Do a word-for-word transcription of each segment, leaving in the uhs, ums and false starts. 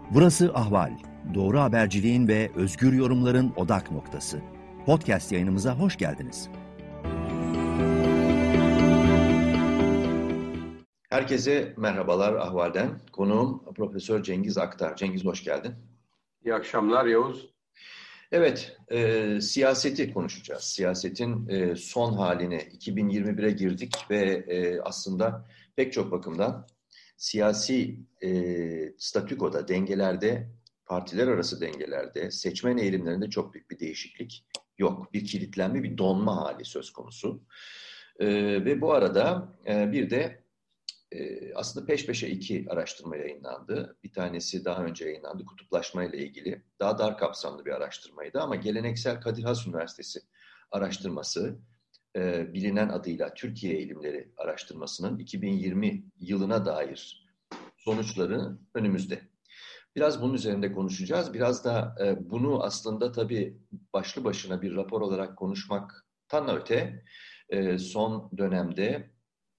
Burası Ahval. Doğru haberciliğin ve özgür yorumların odak noktası. Podcast yayınımıza hoş geldiniz. Herkese merhabalar Ahval'den. Konuğum Profesör Cengiz Aktar. Cengiz hoş geldin. İyi akşamlar Yavuz. Evet, e, siyaseti konuşacağız. Siyasetin e, son haline iki bin yirmi bire girdik ve e, aslında pek çok bakımdan siyasi e, statükoda, dengelerde, partiler arası dengelerde, seçmen eğilimlerinde çok büyük bir değişiklik yok. Bir kilitlenme, bir donma hali söz konusu. E, ve bu arada e, bir de e, aslında peş peşe iki araştırma yayınlandı. Bir tanesi daha önce yayınlandı, kutuplaşma ile ilgili. Daha dar kapsamlı bir araştırmaydı ama geleneksel Kadir Has Üniversitesi araştırması, e, bilinen adıyla Türkiye Eğilimleri Araştırması'nın iki bin yirmi yılına dair sonuçları önümüzde. Biraz bunun üzerinde konuşacağız. Biraz da e, bunu aslında tabii başlı başına bir rapor olarak konuşmaktan öte e, son dönemde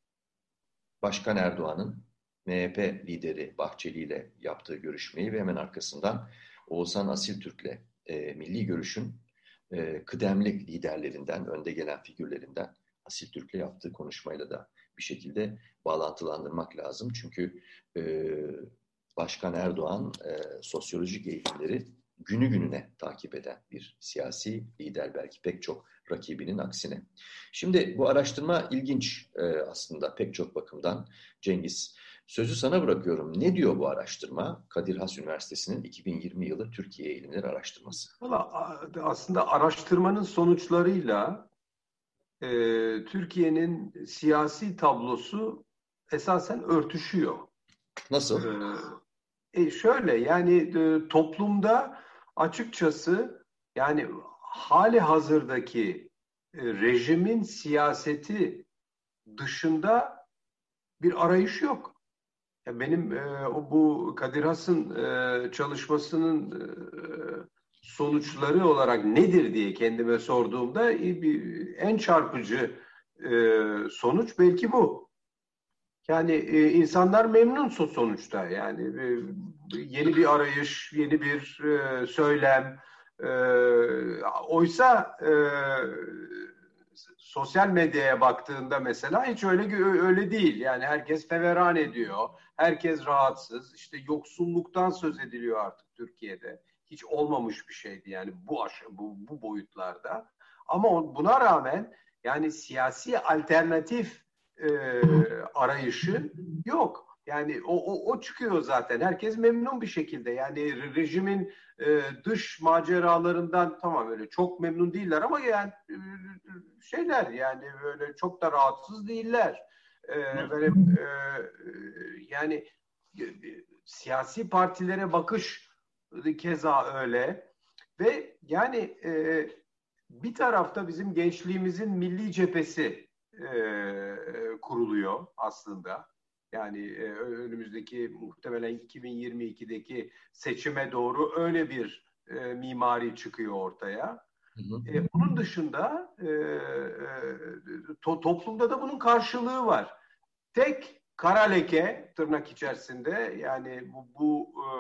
Başkan Erdoğan'ın M H P lideri Bahçeli ile yaptığı görüşmeyi ve hemen arkasından Oğuzhan Asiltürk'le e, Milli Görüş'ün e, kıdemli liderlerinden, önde gelen figürlerinden Asiltürk'le yaptığı konuşmayla da bir şekilde bağlantılandırmak lazım. Çünkü e, Başkan Erdoğan e, sosyolojik eğilimleri günü gününe takip eden bir siyasi lider, belki pek çok rakibinin aksine. Şimdi bu araştırma ilginç e, aslında pek çok bakımdan. Cengiz, sözü sana bırakıyorum. Ne diyor bu araştırma? Kadir Has Üniversitesi'nin iki bin yirmi yılı Türkiye Eğilimleri Araştırması. Valla aslında araştırmanın sonuçlarıyla e, Türkiye'nin siyasi tablosu esasen örtüşüyor. Nasıl? E, e, şöyle yani e, toplumda açıkçası yani hali hazırdaki e, rejimin siyaseti dışında bir arayış yok. Ya benim e, o bu Kadir Has'ın e, çalışmasının e, sonuçları olarak nedir diye kendime sorduğumda e, bir, en çarpıcı e, sonuç belki bu. Yani e, insanlar memnun sonuçta yani e, yeni bir arayış, yeni bir e, söylem. E, oysa e, sosyal medyaya baktığında mesela hiç öyle öyle değil. Yani herkes feveran ediyor, herkes rahatsız. İşte yoksulluktan söz ediliyor artık Türkiye'de. Hiç olmamış bir şeydi yani bu aş- bu bu boyutlarda. Ama buna rağmen yani siyasi alternatif e, arayışı yok. Yani o, o, o çıkıyor zaten. Herkes memnun bir şekilde. Yani rejimin e, dış maceralarından tamam öyle çok memnun değiller ama yani e, şeyler yani böyle çok da rahatsız değiller. E, böyle e, yani e, siyasi partilere bakış keza öyle. Ve yani e, bir tarafta bizim gençliğimizin milli cephesi e, kuruluyor aslında. Yani e, önümüzdeki muhtemelen iki bin yirmi ikideki seçime doğru öyle bir e, mimari çıkıyor ortaya. Hı hı. E, bunun dışında e, e, to, toplumda da bunun karşılığı var. Tek kara leke tırnak içerisinde yani bu bu e,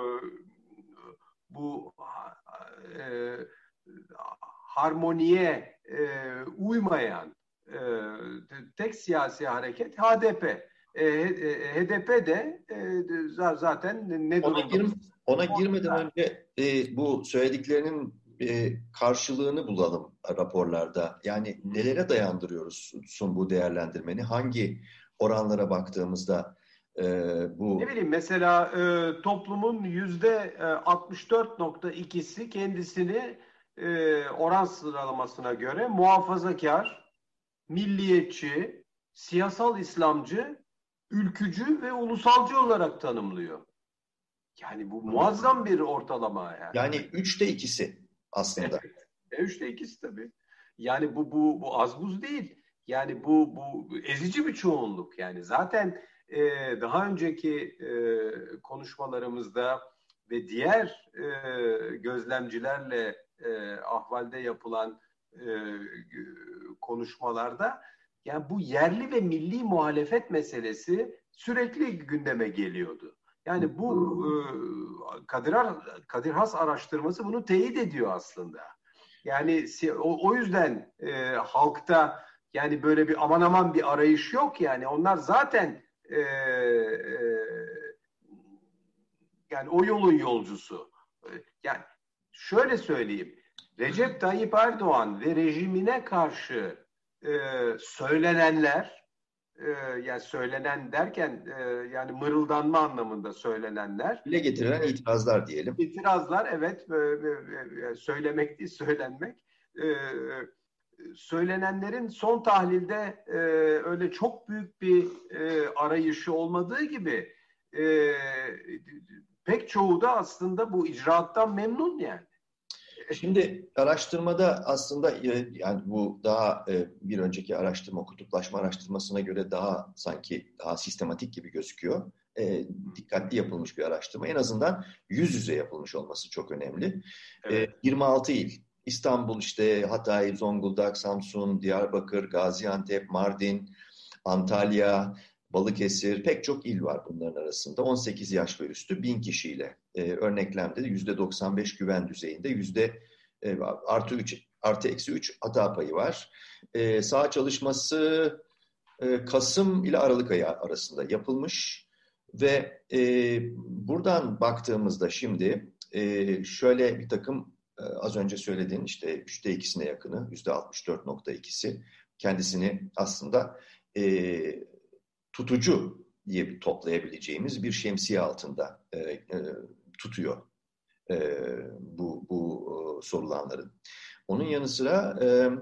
bu e, harmoniye e, uymayan e, tek siyasi hareket H D P. E, e, H D P de e, zaten ne ona, durumda? gir, ona girmeden önce e, bu söylediklerinin e, karşılığını bulalım raporlarda. Yani nelere dayandırıyorsun bu değerlendirmeni? Hangi oranlara baktığımızda e, bu... Ne bileyim mesela e, toplumun yüzde altmış dört nokta ikisi kendisini e, oran sıralamasına göre muhafazakar, milliyetçi, siyasal İslamcı, ülkücü ve ulusalcı olarak tanımlıyor. Yani bu muazzam bir ortalama yani. Yani üçte ikisi aslında. Evet. E, üçte ikisi tabii. Yani bu bu bu az buz değil. Yani bu bu ezici bir çoğunluk. Yani zaten e, daha önceki e, konuşmalarımızda ve diğer e, gözlemcilerle e, ahvalde yapılan e, konuşmalarda yani bu yerli ve milli muhalefet meselesi sürekli gündeme geliyordu. Yani bu e, Kadir, Kadir Has araştırması bunu teyit ediyor aslında. Yani o, o yüzden e, halkta yani böyle bir aman aman bir arayış yok yani. Onlar zaten e, e, yani o yolun yolcusu. Yani şöyle söyleyeyim. Recep Tayyip Erdoğan ve rejimine karşı e, söylenenler, e, yani söylenen derken e, yani mırıldanma anlamında söylenenler. Dile getirilen itirazlar diyelim. İtirazlar, evet, e, e, söylemek değil, söylenmek. E, söylenenlerin son tahlilde e, öyle çok büyük bir e, arayışı olmadığı gibi e, pek çoğu da aslında bu icraattan memnun yani. Şimdi araştırmada aslında yani bu daha bir önceki araştırma, kutuplaşma araştırmasına göre daha sanki daha sistematik gibi gözüküyor. E, dikkatli yapılmış bir araştırma. En azından yüz yüze yapılmış olması çok önemli. Evet. E, yirmi altı il. İstanbul, işte Hatay, Zonguldak, Samsun, Diyarbakır, Gaziantep, Mardin, Antalya, Balıkesir, pek çok il var bunların arasında. on sekiz yaş ve üstü bin kişiyle e, örneklemde yüzde doksan beş güven düzeyinde, yüzde e, artı üç, artı eksi üç hata payı var. E, saha çalışması e, Kasım ile Aralık ayı arasında yapılmış ve e, buradan baktığımızda şimdi e, şöyle bir takım e, az önce söylediğin işte üçte ikisine yakını, yüzde altmış dört nokta ikisi kendisini aslında e, tutucu diye bir toplayabileceğimiz bir şemsiye altında e, e, tutuyor e, bu, bu e, sorulanların. Onun yanı sıra e,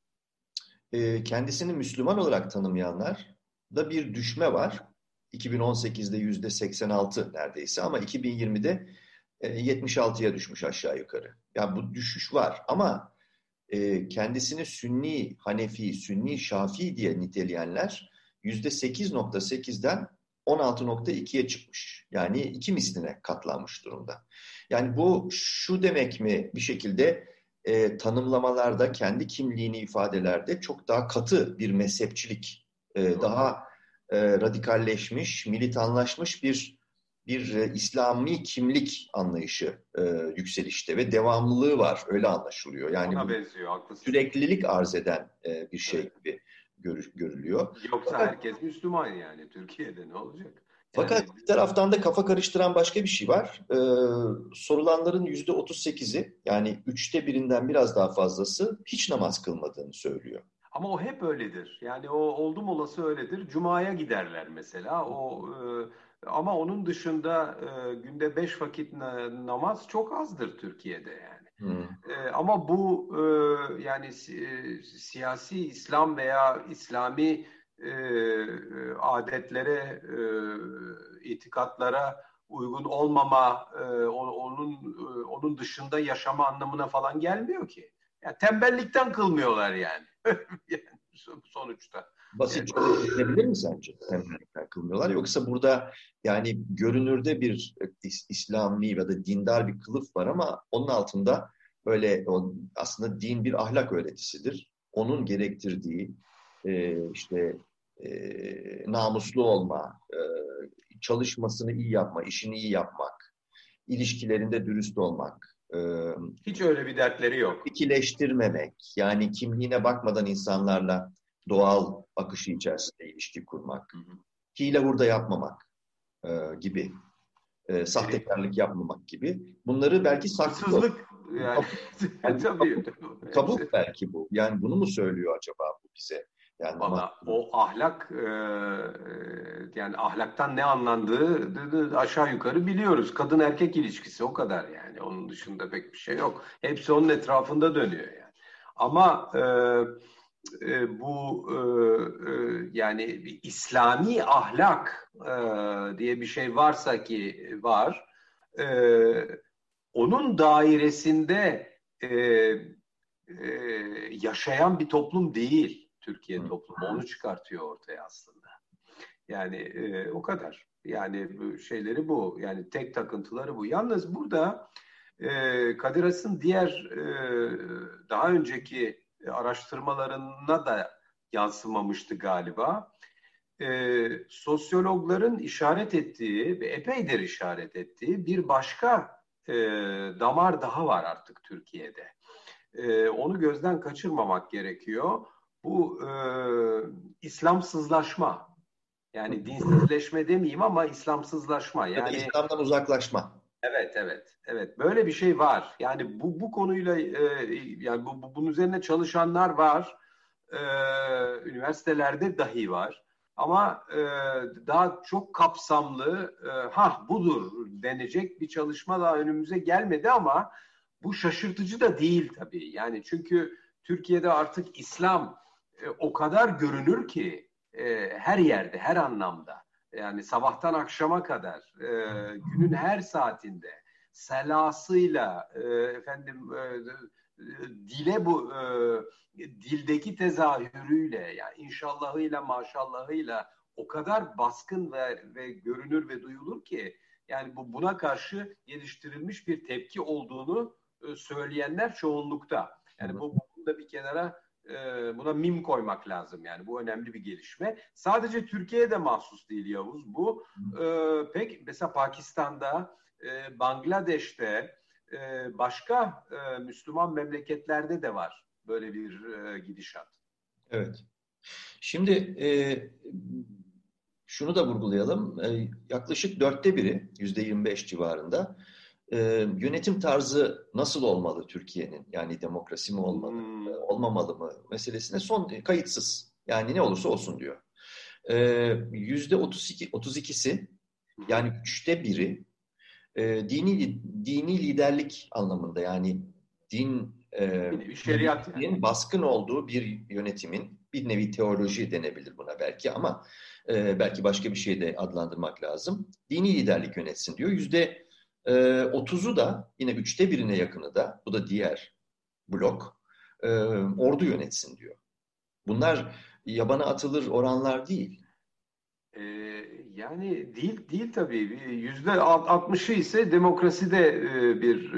e, kendisini Müslüman olarak tanımlayanlar da bir düşme var. iki bin on sekizde yüzde seksen altı neredeyse ama iki bin yirmide e, yetmiş altıya düşmüş aşağı yukarı. Yani bu düşüş var ama e, kendisini Sünni, Hanefi, Sünni, Şafii diye niteleyenler yüzde sekiz nokta sekizden on altı nokta ikiye çıkmış. Yani iki misline katlanmış durumda. Yani bu şu demek mi bir şekilde e, tanımlamalarda, kendi kimliğini ifadelerde çok daha katı bir mezhepçilik, e, daha e, radikalleşmiş, militanlaşmış bir bir e, İslami kimlik anlayışı e, yükselişte ve devamlılığı var. Öyle anlaşılıyor. Yani ona benziyor, haklısın. Süreklilik arz eden e, bir şey evet. gibi Gör, görülüyor. Yoksa fakat, herkes Müslüman yani. Türkiye'de ne olacak? Yani, fakat bir taraftan da kafa karıştıran başka bir şey var. Ee, sorulanların yüzde otuz sekizi yani üçte birinden biraz daha fazlası hiç namaz kılmadığını söylüyor. Ama o hep öyledir. Yani o oldum olası öyledir. Cuma'ya giderler mesela. O e, ama onun dışında e, günde beş vakit na- namaz çok azdır Türkiye'de yani. Hmm. E, ama bu e, yani e, siyasi İslam veya İslami e, adetlere, e, itikatlara uygun olmama, e, onun e, onun dışında yaşama anlamına falan gelmiyor ki. Yani tembellikten kılmıyorlar yani. Yani sonuçta. Basitçe düşünebilir mi sence? Tembellikten kılmıyorlar. Yoksa burada yani görünürde bir İslami ya da dindar bir kılıf var ama onun altında böyle aslında din bir ahlak öğretisidir. Onun gerektirdiği e, işte e, namuslu olma, e, çalışmasını iyi yapma, işini iyi yapmak, ilişkilerinde dürüst olmak. E, Hiç öyle bir dertleri yok. İkileştirmemek, yani kimliğine bakmadan insanlarla doğal akışı içerisinde ilişki kurmak, hı hı. hile hurda yapmamak e, gibi, e, sahtekarlık yapmamak gibi. Bunları belki saksızlık yani. Tabii. Kabuk belki bu. Yani bunu mu söylüyor acaba bu bize? Yani valla o ahlak e, yani ahlaktan ne anlandığı aşağı yukarı biliyoruz. Kadın erkek ilişkisi o kadar yani. Onun dışında pek bir şey yok. Hepsi onun etrafında dönüyor yani. Ama e, e, bu e, e, yani bir İslami ahlak e, diye bir şey varsa ki var, e, onun dairesinde e, e, yaşayan bir toplum değil Türkiye toplumu. Onu çıkartıyor ortaya aslında. Yani e, o kadar. Yani şeyleri bu. Yani tek takıntıları bu. Yalnız burada e, Kadir Has'ın diğer e, daha önceki araştırmalarına da yansımamıştı galiba. e, sosyologların işaret ettiği ve epeydir işaret ettiği bir başka e, damar daha var artık Türkiye'de. E, onu gözden kaçırmamak gerekiyor. Bu e, İslamsızlaşma. Yani dinsizleşme demeyeyim ama İslamsızlaşma. Ya da Yani İslam'dan uzaklaşma. evet, evet, evet. Böyle bir şey var. Yani bu bu konuyla e, yani bu, bu bunun üzerine çalışanlar var. E, Üniversitelerde dahi var. Ama e, daha çok kapsamlı, e, ha budur denecek bir çalışma daha önümüze gelmedi ama bu şaşırtıcı da değil tabii. Yani çünkü Türkiye'de artık İslam e, o kadar görünür ki e, her yerde, her anlamda. Yani sabahtan akşama kadar, e, günün her saatinde selasıyla, e, efendim e, dile bu e, dildeki tezahürüyle, yani inşallahıyla, maşallahıyla o kadar baskın ve, ve görünür ve duyulur ki, yani bu buna karşı geliştirilmiş bir tepki olduğunu e, söyleyenler çoğunlukta. Yani bu bunu da bir kenara e, buna mim koymak lazım. Yani bu önemli bir gelişme. Sadece Türkiye'de mahsus değil Yavuz. Bu e, pek mesela Pakistan'da, e, Bangladeş'te, e, başka e, Müslüman memleketlerde de var böyle bir e, gidişat. Evet. Şimdi e, şunu da vurgulayalım. E, yaklaşık dörtte biri, yüzde yirmi beş civarında e, yönetim tarzı nasıl olmalı Türkiye'nin? Yani demokrasi mi olmalı, Hmm. e, olmamalı mı meselesine son e, kayıtsız. Yani ne olursa olsun diyor. E, yüzde otuz iki, otuz ikisi yani üçte biri e, dini dini liderlik anlamında, yani din e, Bir şeriat yani. baskın olduğu bir yönetimin, bir nevi teoloji denebilir buna belki, ama e, belki başka bir şey de adlandırmak lazım. Dini liderlik yönetsin diyor. Yüzde e, otuzu da, yine üçte birine yakını da, bu da diğer blok, e, ordu yönetsin diyor. Bunlar yabana atılır oranlar değil. Ee, yani değil değil tabii. Yüzde altmışı ise demokraside e, bir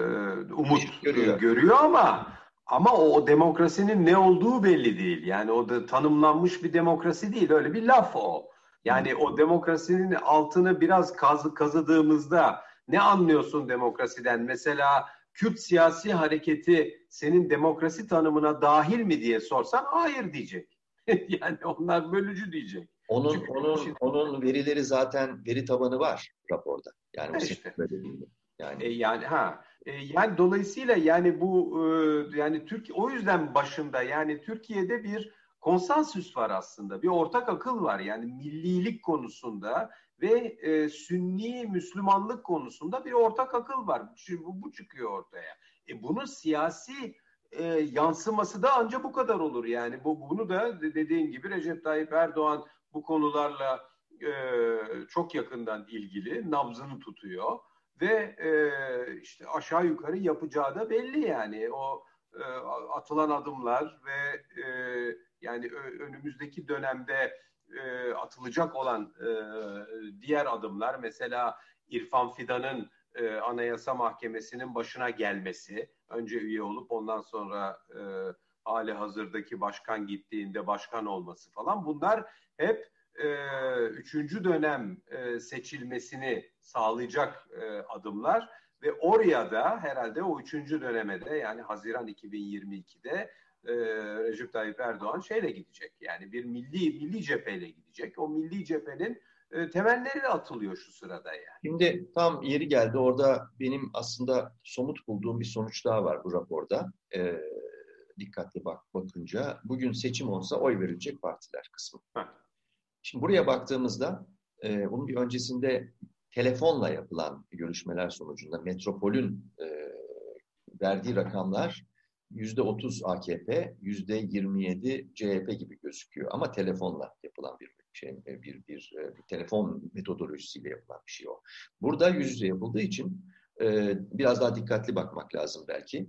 e, umut Görüyor. görüyor ama ama o, o demokrasinin ne olduğu belli değil. Yani o da tanımlanmış bir demokrasi değil. Öyle bir laf o. Yani o demokrasinin altını biraz kaz, kazıdığımızda ne anlıyorsun demokrasiden? Mesela Kürt siyasi hareketi senin demokrasi tanımına dahil mi diye sorsan hayır diyecek. Yani onlar bölücü diyecek. Onun Çünkü onun onun verileri, zaten veri tabanı var raporda. Yani o işte. böyle değil mi? Yani E, yani ha e, yani dolayısıyla yani bu e, yani Türkiye o yüzden başında yani Türkiye'de bir konsensüs var aslında. Bir ortak akıl var. Yani millilik konusunda ve e, Sünni Müslümanlık konusunda bir ortak akıl var. Bu, bu çıkıyor ortaya. E, bunun siyasi e, yansıması da ancak bu kadar olur. Yani bu bunu da dediğin gibi Recep Tayyip Erdoğan bu konularla e, çok yakından ilgili, nabzını tutuyor ve e, işte aşağı yukarı yapacağı da belli. Yani o e, atılan adımlar ve e, yani önümüzdeki dönemde e, atılacak olan e, diğer adımlar, mesela İrfan Fidan'ın e, Anayasa Mahkemesi'nin başına gelmesi, önce üye olup ondan sonra e, hali hazırdaki başkan gittiğinde başkan olması falan, bunlar hep e, üçüncü dönem e, seçilmesini sağlayacak e, adımlar ve oraya da herhalde o üçüncü döneme de, yani Haziran iki bin yirmi ikide e, Recep Tayyip Erdoğan şeyle gidecek. Yani bir milli milli cepheyle gidecek. O milli cephenin e, temelleri atılıyor şu sırada yani. şimdi tam yeri geldi. Orada benim aslında somut bulduğum bir sonuç daha var bu raporda. Ee, dikkatli bak bakınca, bugün seçim olsa oy verilecek partiler kısmı. Heh. Şimdi buraya baktığımızda e, bunun bir öncesinde telefonla yapılan görüşmeler sonucunda Metropol'ün e, verdiği rakamlar yüzde otuz A K P, yüzde yirmi yedi C H P gibi gözüküyor. Ama telefonla yapılan bir şey, bir, bir, bir, bir telefon metodolojisiyle yapılan bir şey o. Burada yüz yüze yapıldığı için e, biraz daha dikkatli bakmak lazım belki.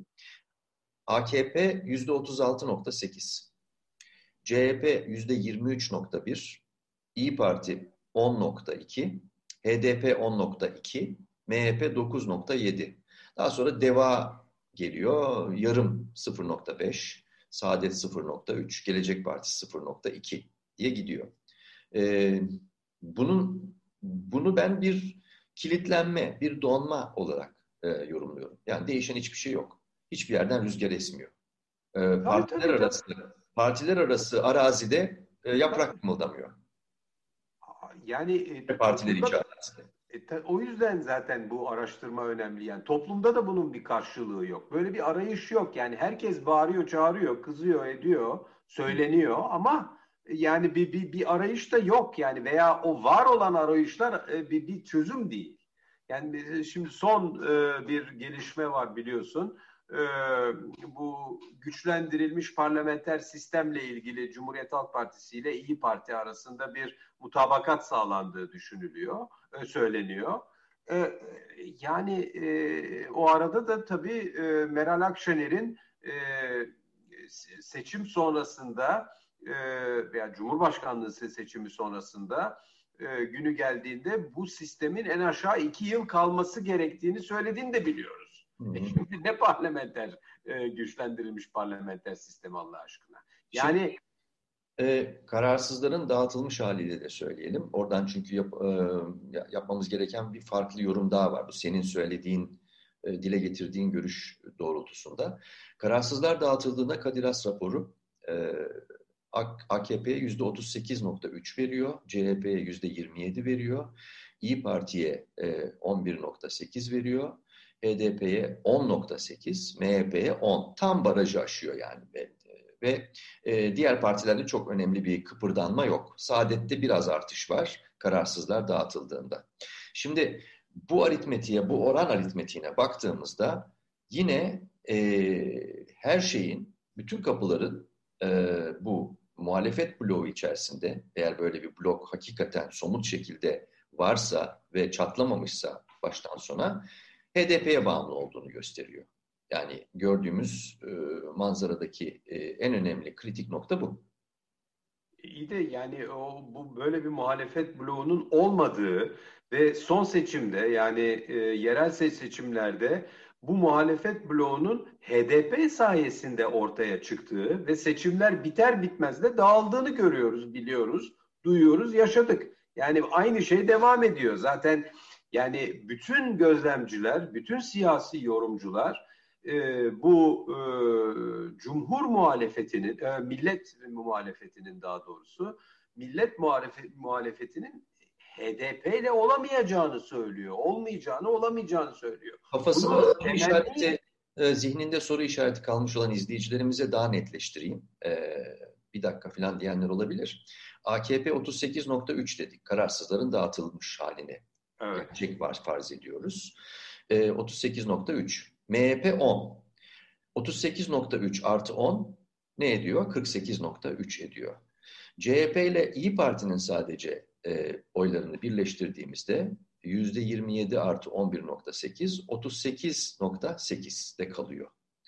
A K P yüzde otuz altı nokta sekiz, C H P yüzde yirmi üç nokta bir, İyi Parti on nokta iki, H D P on nokta iki, M H P dokuz nokta yedi. Daha sonra DEVA geliyor, yarım sıfır nokta beş, Saadet sıfır nokta üç, Gelecek Partisi sıfır nokta iki diye gidiyor. E, bunun bunu ben bir kilitlenme, bir donma olarak e, yorumluyorum. Yani değişen hiçbir şey yok. Hiçbir yerden rüzgar esmiyor. E, Tabii partiler tabii tabii. arası partiler arası arazide e, Tabii. yaprak kımıldamıyor. Yani e, Partiler içi toplumda arazide. e, ta- o yüzden zaten bu araştırma önemli. Yani toplumda da bunun bir karşılığı yok. Böyle bir arayış yok. Yani herkes bağırıyor, çağırıyor, kızıyor, ediyor, söyleniyor ama yani bir bir, bir arayış da yok yani veya o var olan arayışlar e, bir, bir çözüm değil. Yani e, şimdi son e, bir gelişme var biliyorsun. E, bu güçlendirilmiş parlamenter sistemle ilgili Cumhuriyet Halk Partisi ile İyi Parti arasında bir mutabakat sağlandığı düşünülüyor, e, söyleniyor. E, yani e, o arada da tabii e, Meral Akşener'in e, seçim sonrasında e, veya Cumhurbaşkanlığı seçimi sonrasında e, günü geldiğinde bu sistemin en aşağı iki yıl kalması gerektiğini söylediğini de biliyoruz. Hı hı. E şimdi ne parlamenter e, güçlendirilmiş parlamenter sistem Allah aşkına. Yani Şimdi e, kararsızların dağıtılmış haliyle de söyleyelim. Oradan çünkü yap, e, yapmamız gereken bir farklı yorum daha var. Bu senin söylediğin, e, dile getirdiğin görüş doğrultusunda. Kararsızlar dağıtıldığında Kadir Has raporu e, A K P'ye yüzde otuz sekiz nokta üç veriyor, C H P'ye yüzde yirmi yedi veriyor, İyi Parti'ye e, on bir nokta sekiz veriyor, H D P'ye on nokta sekiz, M H P'ye on. Tam barajı aşıyor yani. Ve, ve e, diğer partilerde çok önemli bir kıpırdanma yok. Saadet'te biraz artış var kararsızlar dağıtıldığında. Şimdi bu aritmetiğe, bu oran aritmetiğine baktığımızda yine e, her şeyin, bütün kapıların e, bu muhalefet bloğu içerisinde, eğer böyle bir blok hakikaten somut şekilde varsa ve çatlamamışsa baştan sona, H D P'ye bağımlı olduğunu gösteriyor. Yani gördüğümüz e, manzaradaki e, en önemli kritik nokta bu. İyi de yani o bu böyle bir muhalefet bloğunun olmadığı ve son seçimde yani e, yerel seçimlerde bu muhalefet bloğunun H D P sayesinde ortaya çıktığı ve seçimler biter bitmez de dağıldığını görüyoruz, biliyoruz, duyuyoruz, yaşadık. Yani aynı şey devam ediyor. Zaten yani bütün gözlemciler, bütün siyasi yorumcular e, bu e, cumhur muhalefetinin, e, millet muhalefetinin daha doğrusu, millet muhalefet, muhalefetinin H D P ile olamayacağını söylüyor. Olmayacağını, olamayacağını söylüyor. Kafasında Bunu soru temenni işareti, e, zihninde soru işareti kalmış olan izleyicilerimize daha netleştireyim. E, bir dakika falan diyenler olabilir. A K P otuz sekiz nokta üç dedik. Kararsızların dağıtılmış haline. evet. Gerçek var farz ediyoruz. E, otuz sekiz nokta üç. M H P on. otuz sekiz nokta üç artı on ne ediyor? kırk sekiz nokta üç ediyor. C H P ile İyi Parti'nin sadece e, oylarını birleştirdiğimizde yüzde yirmi yedi artı on bir nokta sekiz, otuz sekiz nokta sekizde kalıyor.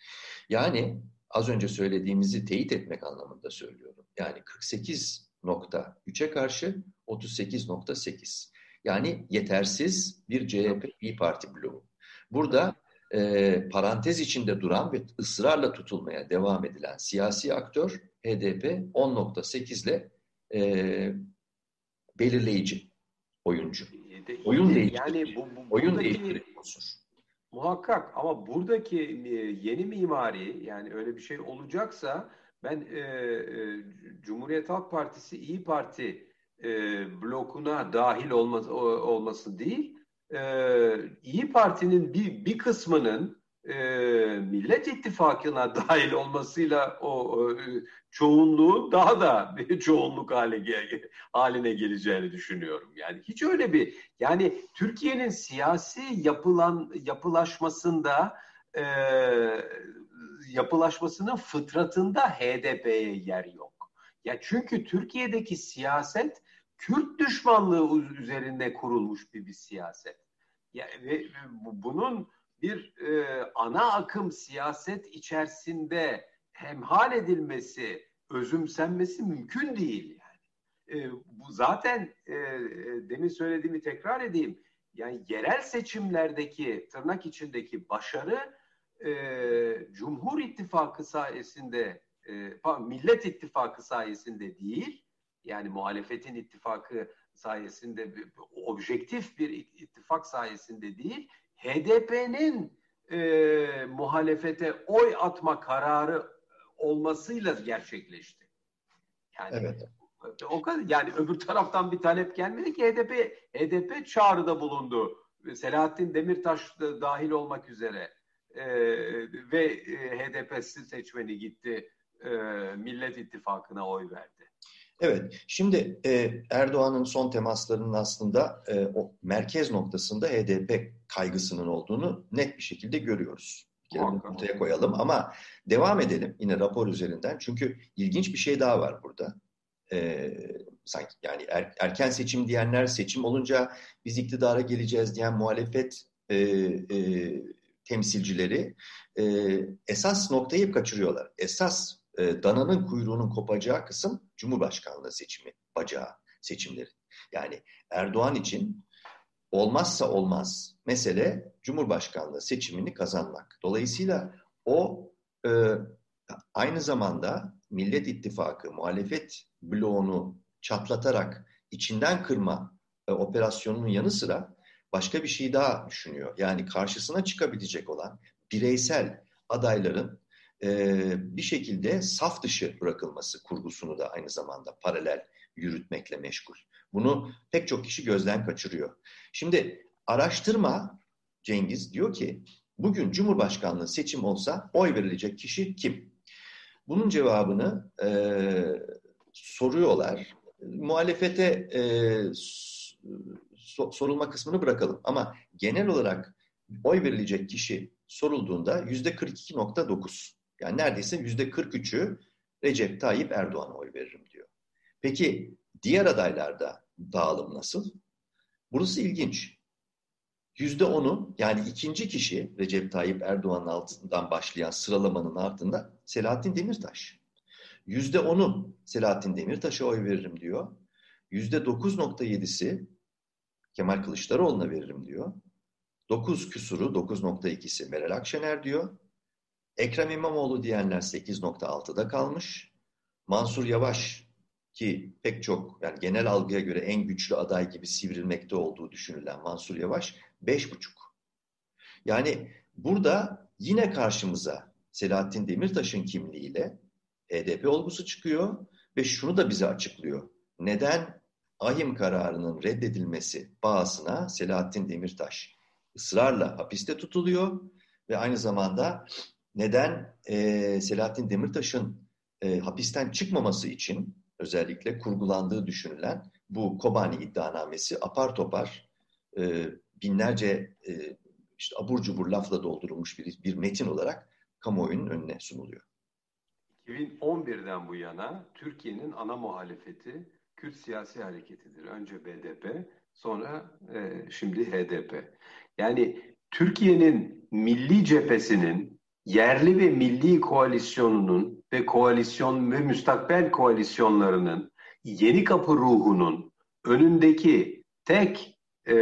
Yani az önce söylediğimizi teyit etmek anlamında söylüyorum. Yani kırk sekiz nokta üçe karşı otuz sekiz nokta sekiz. Yani yetersiz bir C H P İyi Parti bloğu. Burada e, parantez içinde duran ve ısrarla tutulmaya devam edilen siyasi aktör H D P on nokta sekiz ile e, belirleyici oyuncu. İyi de, iyi Oyun de değiştirici. yani bu, bu Oyun buradaki değiştirici unsur. muhakkak ama buradaki e, yeni mimari yani öyle bir şey olacaksa ben e, e, Cumhuriyet Halk Partisi İyi Parti e, blokuna dahil olması, olması değil e, İyi Parti'nin bir, bir kısmının e, Millet İttifakı'na dahil olmasıyla o, o çoğunluğun daha da bir çoğunluk hale, haline geleceğini düşünüyorum. Yani hiç öyle bir yani Türkiye'nin siyasi yapılan yapılaşmasında e, yapılaşmasının fıtratında H D P'ye yer yok. Ya çünkü Türkiye'deki siyaset Kürt düşmanlığı üzerine kurulmuş bir, bir siyaset. Ya, ve, ve bunun bir e, ana akım siyaset içerisinde hemhal edilmesi, özümsenmesi mümkün değil yani. E, bu zaten e, demin söylediğimi tekrar edeyim. Yani yerel seçimlerdeki tırnak içindeki başarı e, Cumhur İttifakı sayesinde, e, Millet İttifakı sayesinde değil, Yani muhalefetin ittifakı sayesinde, objektif bir ittifak sayesinde değil, H D P'nin e, muhalefete oy atma kararı olmasıyla gerçekleşti. Yani Evet. o kadar, yani öbür taraftan bir talep gelmedi ki. H D P H D P çağrıda bulundu. Selahattin Demirtaş da dahil olmak üzere e, ve e, H D P seçmeni gitti, e, Millet İttifakı'na oy verdi. Evet, şimdi e, Erdoğan'ın son temaslarının aslında e, o merkez noktasında H D P kaygısının olduğunu net bir şekilde görüyoruz. Bir kere bunu ortaya koyalım ama devam edelim yine rapor üzerinden. Çünkü ilginç bir şey daha var burada. E, sanki yani er, erken seçim diyenler, seçim olunca biz iktidara geleceğiz diyen muhalefet e, e, temsilcileri e, esas noktayı hep kaçırıyorlar. Esas e, dananın kuyruğunun kopacağı kısım Cumhurbaşkanlığı seçimi, bacağı seçimleri. Yani Erdoğan için olmazsa olmaz mesele Cumhurbaşkanlığı seçimini kazanmak. Dolayısıyla o e, aynı zamanda Millet İttifakı muhalefet bloğunu çatlatarak içinden kırma e, operasyonunun yanı sıra başka bir şey daha düşünüyor. Yani karşısına çıkabilecek olan bireysel adayların e, bir şekilde saf dışı bırakılması kurgusunu da aynı zamanda paralel yürütmekle meşgul. Bunu pek çok kişi gözden kaçırıyor. Şimdi araştırma Cengiz diyor ki bugün Cumhurbaşkanlığı seçim olsa oy verilecek kişi kim? Bunun cevabını e, soruyorlar. Muhalefete e, so, sorulma kısmını bırakalım. Ama genel olarak oy verilecek kişi sorulduğunda yüzde kırk iki nokta dokuz. Yani neredeyse yüzde kırk üçü Recep Tayyip Erdoğan'a oy veririm diyor. Peki diğer adaylarda dağılım nasıl? Burası ilginç. yüzde onu yani ikinci kişi Recep Tayyip Erdoğan'ın altından başlayan sıralamanın ardında Selahattin Demirtaş. yüzde onu Selahattin Demirtaş'a oy veririm diyor. yüzde dokuz nokta yedisi Kemal Kılıçdaroğlu'na veririm diyor. dokuz küsuru dokuz nokta ikisi Meral Akşener diyor. Ekrem İmamoğlu diyenler sekiz nokta altıda kalmış. Mansur Yavaş ki pek çok yani genel algıya göre en güçlü aday gibi sivrilmekte olduğu düşünülen Mansur Yavaş beş buçuk. Yani burada yine karşımıza Selahattin Demirtaş'ın kimliğiyle H D P olgusu çıkıyor ve şunu da bize açıklıyor. Neden ahim kararının reddedilmesi bağısına Selahattin Demirtaş ısrarla hapiste tutuluyor ve aynı zamanda neden e, Selahattin Demirtaş'ın e, hapisten çıkmaması için özellikle kurgulandığı düşünülen bu Kobani iddianamesi apar topar e, binlerce e, işte abur cubur lafla doldurulmuş bir, bir metin olarak kamuoyunun önüne sunuluyor. iki bin on birden bu yana Türkiye'nin ana muhalefeti Kürt siyasi hareketidir. Önce B D P, sonra e, şimdi H D P. Yani Türkiye'nin milli cephesinin, yerli ve milli koalisyonunun ve koalisyon ve müstakbel koalisyonlarının, Yeni Kapı ruhunun önündeki tek e,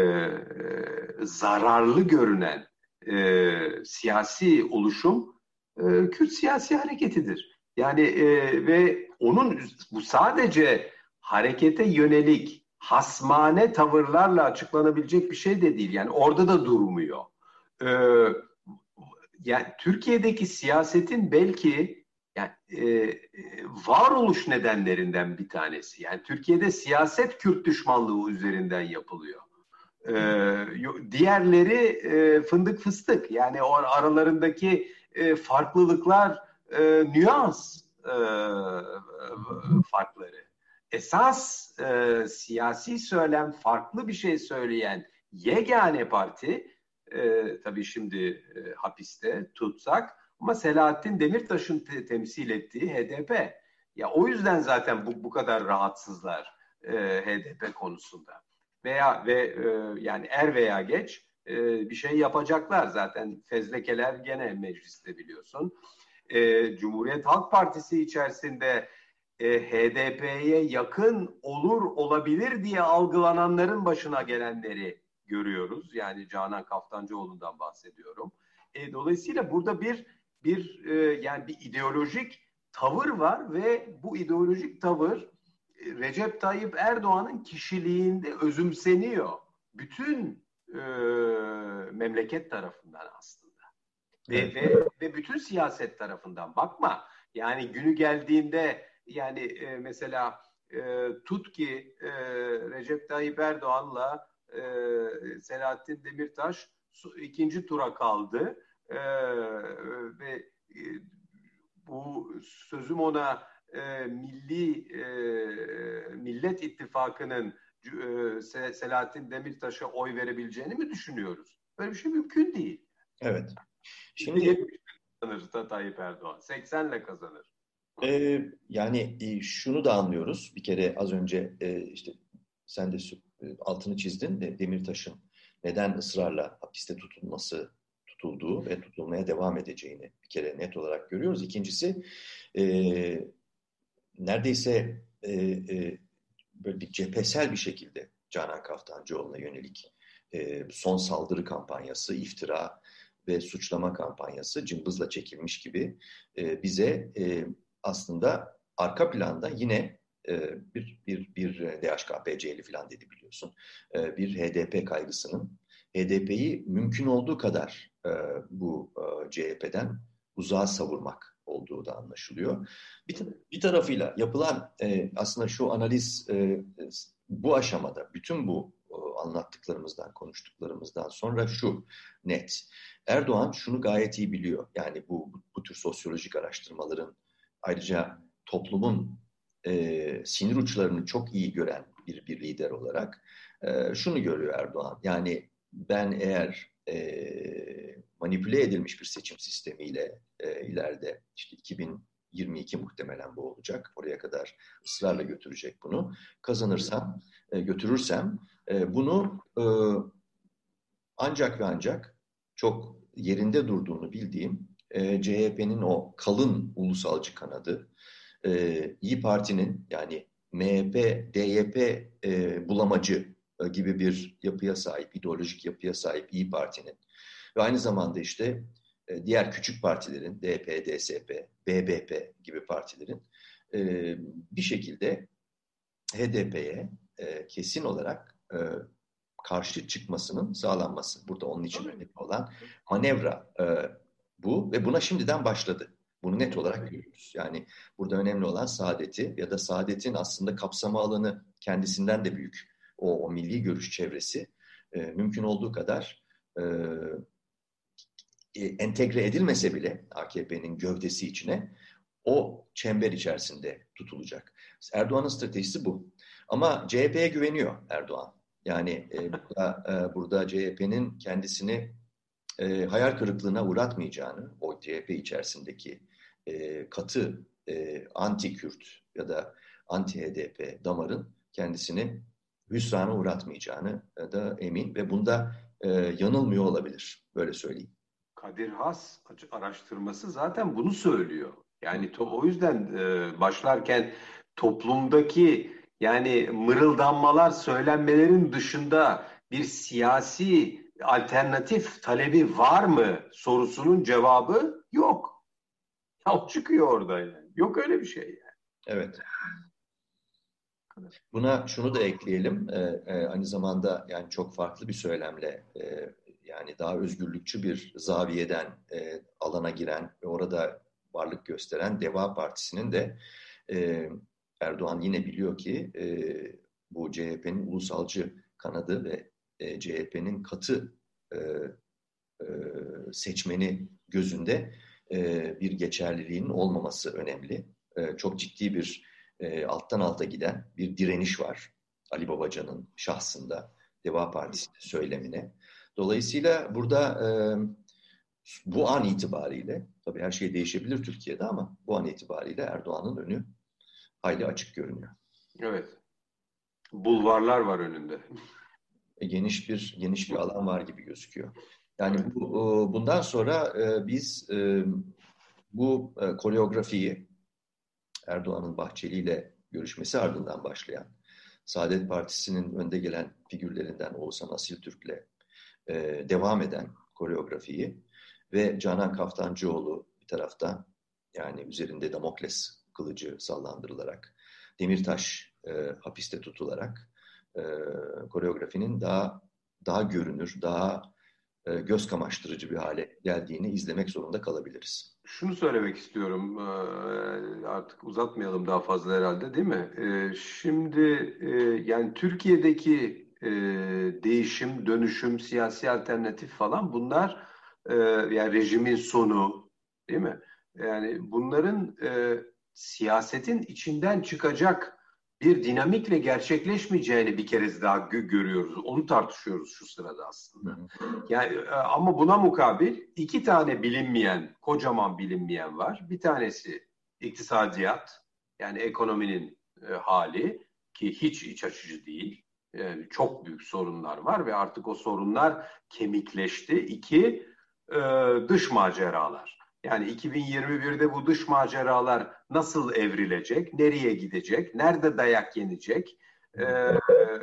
zararlı görünen e, siyasi oluşum e, Kürt siyasi hareketidir. Yani e, ve onun bu sadece harekete yönelik hasmane tavırlarla açıklanabilecek bir şey de değil. Yani orada da durmuyor. E, yani Türkiye'deki siyasetin belki yani e, varoluş nedenlerinden bir tanesi. Yani Türkiye'de siyaset Kürt düşmanlığı üzerinden yapılıyor. E, diğerleri e, fındık fıstık. Yani o aralarındaki e, farklılıklar e, nüans e, farkları. Esas e, siyasi söylem farklı bir şey söyleyen yegane parti e, tabii şimdi e, hapiste tutsak ama Selahattin Demirtaş'ın te- temsil ettiği H D P. Ya o yüzden zaten bu bu kadar rahatsızlar e, H D P konusunda. Veya ve e, yani er veya geç e, bir şey yapacaklar zaten. Fezlekeler gene mecliste biliyorsun. E, Cumhuriyet Halk Partisi içerisinde e, H D P'ye yakın olur olabilir diye algılananların başına gelenleri görüyoruz. Yani Canan Kaftancıoğlu'ndan bahsediyorum. E, dolayısıyla burada bir bir e, yani bir ideolojik tavır var ve bu ideolojik tavır Recep Tayyip Erdoğan'ın kişiliğinde özümseniyor. Bütün e, memleket tarafından aslında. Evet. Ve, ve, ve bütün siyaset tarafından. Bakma, yani günü geldiğinde yani e, mesela e, tut ki e, Recep Tayyip Erdoğan'la e, Selahattin Demirtaş ikinci tura kaldı. E, ve e, bu sözüm ona e, Milli e, Millet İttifakı'nın e, Selahattin Demirtaş'a oy verebileceğini mi düşünüyoruz? Böyle bir şey mümkün değil. Evet. Şimdi yetmişle kazanır Tayyip Erdoğan. seksenle kazanır. E, yani e, şunu da anlıyoruz. Bir kere az önce e, işte sen de e, altını çizdin de Demirtaş'ın neden ısrarla hapiste tutulması, tutulduğu ve tutulmaya devam edeceğini bir kere net olarak görüyoruz. İkincisi e, neredeyse e, e, böyle bir cephesel bir şekilde Canan Kaftancıoğlu'na yönelik e, son saldırı kampanyası, iftira ve suçlama kampanyası cımbızla çekilmiş gibi e, bize e, aslında arka planda yine e, bir bir bir D H K P C'li falan dedi biliyorsun. E, bir H D P kaygısının H D P'yi mümkün olduğu kadar e, bu e, C H P'den uzağa savurmak olduğu da anlaşılıyor. Bir, bir tarafıyla yapılan e, aslında şu analiz e, bu aşamada bütün bu e, anlattıklarımızdan, konuştuklarımızdan sonra şu net. Erdoğan şunu gayet iyi biliyor. Yani bu bu tür sosyolojik araştırmaların ayrıca toplumun e, sinir uçlarını çok iyi gören bir, bir lider olarak e, şunu görüyor Erdoğan. Yani ben eğer e, manipüle edilmiş bir seçim sistemiyle e, ileride işte iki bin yirmi iki muhtemelen bu olacak. Oraya kadar ısrarla götürecek bunu. Kazanırsam, e, götürürsem e, bunu e, ancak ve ancak çok yerinde durduğunu bildiğim e, C H P'nin o kalın ulusalcı kanadı, e, İyi Parti'nin yani M H P, D Y P e, bulamacı e, gibi bir yapıya sahip, ideolojik yapıya sahip İyi Parti'nin ve aynı zamanda işte e, diğer küçük partilerin, D P, D S P, B B P gibi partilerin e, bir şekilde H D P'ye e, kesin olarak e, karşı çıkmasının sağlanması. Burada onun için önemli olan manevra e, bu ve buna şimdiden başladı. Bunu net olarak görüyoruz. Yani burada önemli olan Saadet'i ya da Saadet'in aslında kapsama alanı kendisinden de büyük. O, o milli görüş çevresi e, mümkün olduğu kadar e, entegre edilmese bile A K P'nin gövdesi içine o çember içerisinde tutulacak. Erdoğan'ın stratejisi bu. Ama C H P'ye güveniyor Erdoğan. Yani e, burada, e, burada C H P'nin kendisini e, hayal kırıklığına uğratmayacağını, o C H P içerisindeki e, katı e, anti-Kürt ya da anti-H D P damarın kendisini hüsrana uğratmayacağını da emin ve bunda e, yanılmıyor olabilir. Böyle söyleyeyim. Kadir Has araştırması zaten bunu söylüyor. Yani to, o yüzden e, başlarken toplumdaki yani mırıldanmalar, söylenmelerin dışında bir siyasi alternatif talebi var mı sorusunun cevabı yok. Ya çıkıyor orada yani. Yok öyle bir şey yani. Evet. Buna şunu da ekleyelim. Ee, e, aynı zamanda yani çok farklı bir söylemle e, yani daha özgürlükçü bir zaviyeden e, alana giren ve orada varlık gösteren Deva Partisi'nin de e, Erdoğan yine biliyor ki e, bu C H P'nin ulusalcı kanadı ve e, C H P'nin katı e, e, seçmeni gözünde e, bir geçerliliğinin olmaması önemli. E, çok ciddi bir e, alttan alta giden bir direniş var Ali Babacan'ın şahsında Deva Partisi'nin söylemine. Dolayısıyla burada e, bu an itibariyle, tabii her şey değişebilir Türkiye'de ama bu an itibariyle Erdoğan'ın önü hayli açık görünüyor. Evet. Bulvarlar var önünde. E, geniş bir geniş bir alan var gibi gözüküyor. Yani evet. bu, bundan sonra e, biz e, bu e, koreografiyi Erdoğan'ın Bahçeli ile görüşmesi ardından başlayan Saadet Partisi'nin önde gelen figürlerinden Oğuzhan Asiltürk'le e, devam eden koreografiyi ve Canan Kaftancıoğlu bir taraftan yani üzerinde Damokles kılıcı sallandırılarak Demirtaş e, hapiste tutularak e, koreografinin daha daha görünür, daha e, göz kamaştırıcı bir hale geldiğini izlemek zorunda kalabiliriz. Şunu söylemek istiyorum, artık uzatmayalım daha fazla herhalde, değil mi? Şimdi yani Türkiye'deki değişim, dönüşüm, siyasi alternatif falan bunlar yani rejimin sonu, değil mi? Yani bunların siyasetin içinden çıkacak bir dinamikle gerçekleşmeyeceğini bir kez daha gö- görüyoruz. Onu tartışıyoruz şu sırada aslında. Yani ama buna mukabil iki tane bilinmeyen, kocaman bilinmeyen var. Bir tanesi iktisadiyat, yani ekonominin e, hali ki hiç iç açıcı değil. Yani çok büyük sorunlar var ve artık o sorunlar kemikleşti. İki, e, dış maceralar. Yani iki bin yirmi birde bu dış maceralar nasıl evrilecek, nereye gidecek, nerede dayak yenecek? Ee,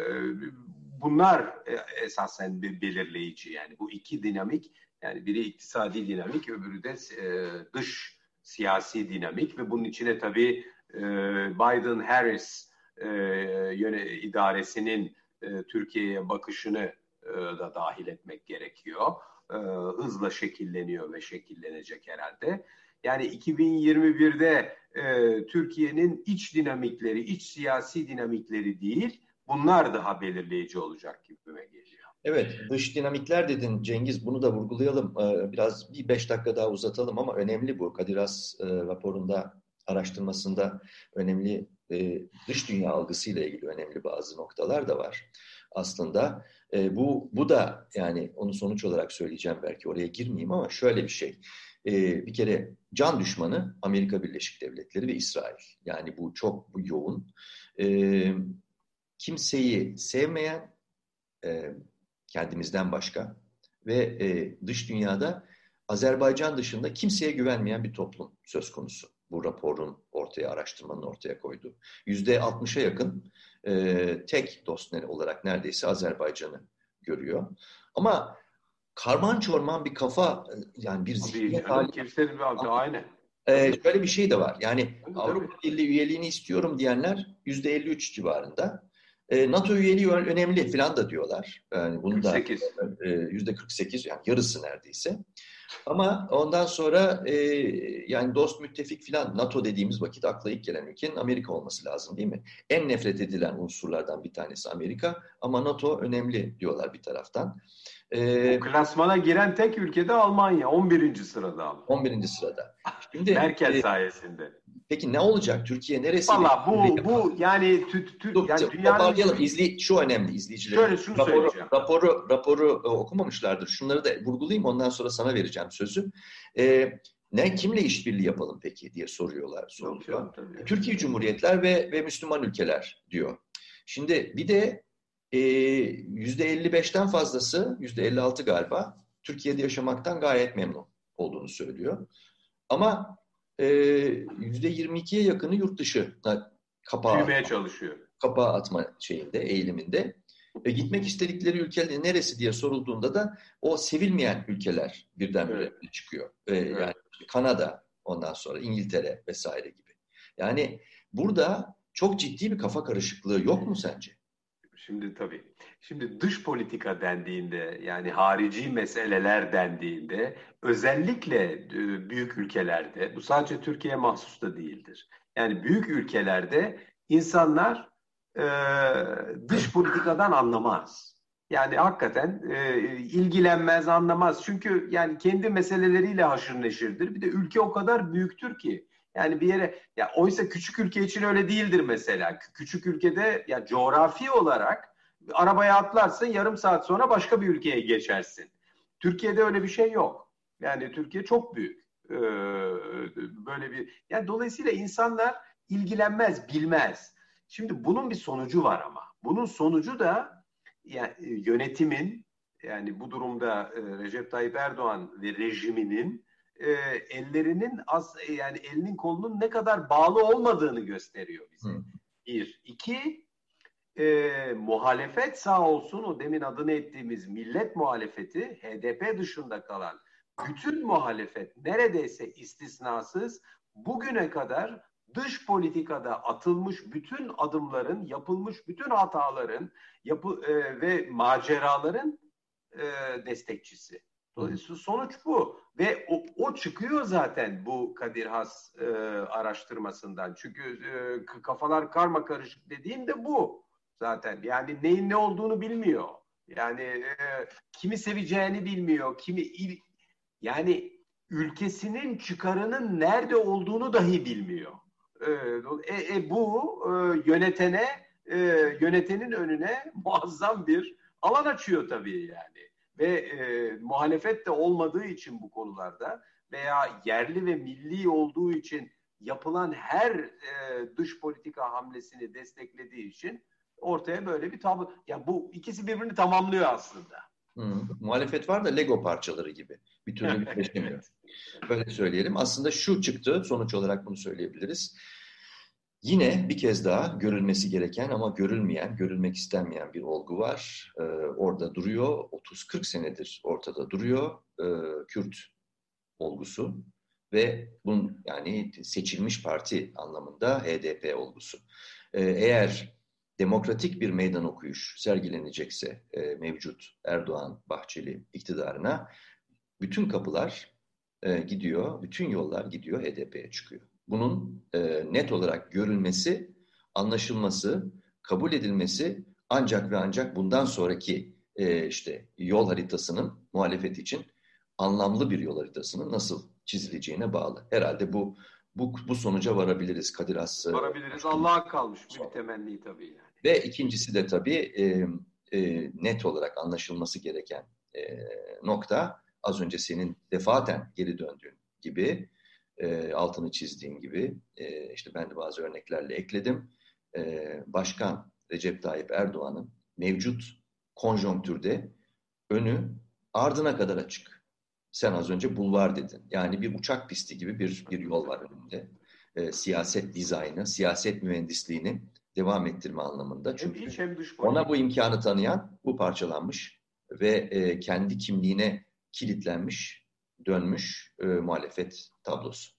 bunlar esasen bir belirleyici. Yani bu iki dinamik, yani biri iktisadi dinamik, öbürü de e, dış siyasi dinamik ve bunun içine tabii e, Biden-Harris e, yöne, idaresinin e, Türkiye'ye bakışını e, da dahil etmek gerekiyor. E, hızla şekilleniyor ve şekillenecek herhalde. Yani iki bin yirmi birde e, Türkiye'nin iç dinamikleri, iç siyasi dinamikleri değil, bunlar daha belirleyici olacak gibime geliyor. Evet, dış dinamikler dedin Cengiz, bunu da vurgulayalım. Ee, biraz bir beş dakika daha uzatalım ama önemli bu. Kadir Has e, raporunda, araştırmasında önemli e, dış dünya algısıyla ilgili önemli bazı noktalar da var. Aslında e, bu bu da yani onu sonuç olarak söyleyeceğim, belki oraya girmeyeyim ama şöyle bir şey. E, bir kere can düşmanı Amerika Birleşik Devletleri ve İsrail. Yani bu çok bu yoğun. E, kimseyi sevmeyen, e, kendimizden başka ve e, dış dünyada Azerbaycan dışında kimseye güvenmeyen bir toplum söz konusu. Bu raporun ortaya, araştırmanın ortaya koyduğu. yüzde altmışa yakın e, tek dost olarak neredeyse Azerbaycan'ı görüyor. Ama karman çorman bir kafa, yani bir zihniyet hali. Kimsenin aynı. Ee, şöyle bir şey de var. Yani Tabii, Avrupa tabii. Birliği üyeliğini istiyorum diyenler yüzde elli üç civarında. Ee, NATO üyeliği önemli falan da diyorlar. Yani bunu da kırk sekiz. e, yüzde kırk sekiz, yani yarısı neredeyse. Ama ondan sonra e, yani dost müttefik falan, NATO dediğimiz vakit akla ilk gelen ülkenin Amerika olması lazım, değil mi? En nefret edilen unsurlardan bir tanesi Amerika ama NATO önemli diyorlar bir taraftan. Bu klasmana giren tek ülkede Almanya, on birinci sırada ama. on birinci sırada. Şimdi Merkel e, sayesinde. peki ne olacak? Türkiye neresiyle? Valla bu bu yani tü, tü, Dur, yani toparlayalım. dünyanın İzli, şu önemli izleyicilerin. şöyle şunu Raporu, söyleyeceğim. raporu, raporu e, okumamışlardır. Şunları da vurgulayayım, ondan sonra sana vereceğim sözü. E, ne kimle işbirliği yapalım peki diye soruyorlar. Soruluyor. Yok, tabii. Türkiye Cumhuriyetler ve ve Müslüman ülkeler diyor. Şimdi bir de e, yüzde elli beşten fazlası, yüzde elli altı galiba, Türkiye'de yaşamaktan gayet memnun olduğunu söylüyor. Ama e, yüzde yirmi ikiye yakını yurt dışına kapağı, Tüymeye çalışıyor. kapağı atma şeyinde, eğiliminde. Ve gitmek istedikleri ülke neresi diye sorulduğunda da o sevilmeyen ülkeler birdenbire evet. çıkıyor. Ee, evet. Yani Kanada, ondan sonra İngiltere vesaire gibi. Yani burada çok ciddi bir kafa karışıklığı yok mu sence? Şimdi tabii. Şimdi dış politika dendiğinde, yani harici meseleler dendiğinde, özellikle büyük ülkelerde, bu sadece Türkiye'ye mahsus da değildir. Yani büyük ülkelerde insanlar e, dış politikadan anlamaz. Yani hakikaten e, ilgilenmez, anlamaz. Çünkü yani kendi meseleleriyle haşır neşirdir. Bir de ülke o kadar büyüktür ki. Yani bir yere, ya oysa küçük ülke için öyle değildir mesela. Küçük ülkede ya coğrafi olarak arabaya atlarsın, yarım saat sonra başka bir ülkeye geçersin. Türkiye'de öyle bir şey yok. Yani Türkiye çok büyük. Ee, böyle bir, yani dolayısıyla insanlar ilgilenmez, bilmez. Şimdi bunun bir sonucu var ama. Bunun sonucu da yani yönetimin, yani bu durumda Recep Tayyip Erdoğan ve rejiminin e, ellerinin az, yani elinin kolunun ne kadar bağlı olmadığını gösteriyor bize. Hı. Bir. İki, e, muhalefet sağ olsun, o demin adını ettiğimiz millet muhalefeti, H D P dışında kalan bütün muhalefet neredeyse istisnasız bugüne kadar dış politikada atılmış bütün adımların, yapılmış bütün hataların yapı, e, ve maceraların e, destekçisi. Dolayısıyla sonuç bu. Ve o, o çıkıyor zaten bu Kadir Has e, araştırmasından. Çünkü e, kafalar karma karışık dediğim de bu zaten. Yani neyin ne olduğunu bilmiyor. Yani e, kimi seveceğini bilmiyor. Kimi il, yani ülkesinin çıkarının nerede olduğunu dahi bilmiyor. E, e, bu e, yönetene e, yönetenin önüne muazzam bir alan açıyor tabii yani. Ve e, muhalefet de olmadığı için bu konularda veya yerli ve milli olduğu için yapılan her e, dış politika hamlesini desteklediği için ortaya böyle bir tablo. Ya bu ikisi birbirini tamamlıyor aslında. Hı, muhalefet var da Lego parçaları gibi. Bir türlü birleşemiyor. Böyle söyleyelim. Aslında şu çıktı, sonuç olarak bunu söyleyebiliriz. Yine bir kez daha görülmesi gereken ama görülmeyen, görülmek istenmeyen bir olgu var. Ee, orada duruyor, otuz kırk senedir ortada duruyor. Ee, Kürt olgusu ve bunun yani seçilmiş parti anlamında H D P olgusu. Ee, eğer demokratik bir meydan okuyuş sergilenecekse e, mevcut Erdoğan, Bahçeli iktidarına bütün kapılar e, gidiyor, bütün yollar gidiyor H D P'ye çıkıyor. Bunun e, net olarak görülmesi, anlaşılması, kabul edilmesi ancak ve ancak bundan sonraki e, işte yol haritasının muhalefet için anlamlı bir yol haritasının nasıl çizileceğine bağlı. Herhalde bu bu bu sonuca varabiliriz Kadir Has. Varabiliriz. Allah'a kalmış bir temenni tabii yani. Ve ikincisi de tabii e, e, net olarak anlaşılması gereken e, nokta az önce senin defaten geri döndüğün gibi e, altını çizdiğin gibi e, işte ben de bazı örneklerle ekledim. E, Başkan Recep Tayyip Erdoğan'ın mevcut konjonktürde önü ardına kadar açık. Sen az önce bulvar dedin. Yani bir uçak pisti gibi bir, bir yol var önünde. E, siyaset dizaynı, siyaset mühendisliğini devam ettirme anlamında. Çünkü hem iç, hem dış ona bu imkanı tanıyan bu parçalanmış ve e, kendi kimliğine kilitlenmiş, dönmüş e, muhalefet tablosu.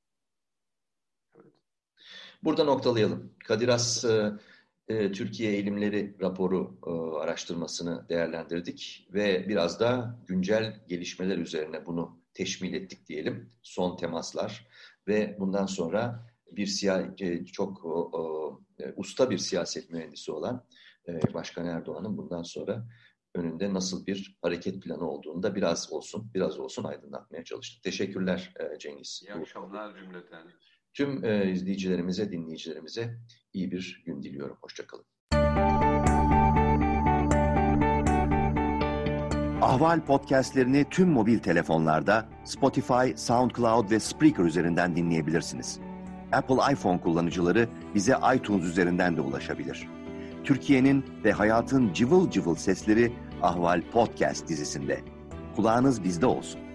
Evet. Burada noktalayalım. Kadir Has e, e, Türkiye Eğilimleri raporu e, araştırmasını değerlendirdik ve biraz da güncel gelişmeler üzerine bunu teşmil ettik diyelim. Son temaslar ve bundan sonra bir siya- çok o, o, usta bir siyaset mühendisi olan e, Başkan Erdoğan'ın bundan sonra önünde nasıl bir hareket planı olduğunu da biraz olsun, biraz olsun aydınlatmaya çalıştık. Teşekkürler e, Cengiz. İyi akşamlar cümleten. Tüm e, izleyicilerimize, dinleyicilerimize iyi bir gün diliyorum. Hoşça kalın. Ahval podcastlerini tüm mobil telefonlarda Spotify, SoundCloud ve Spreaker üzerinden dinleyebilirsiniz. Apple iPhone kullanıcıları bize iTunes üzerinden de ulaşabilir. Türkiye'nin ve hayatın cıvıl cıvıl sesleri Ahval Podcast dizisinde. Kulağınız bizde olsun.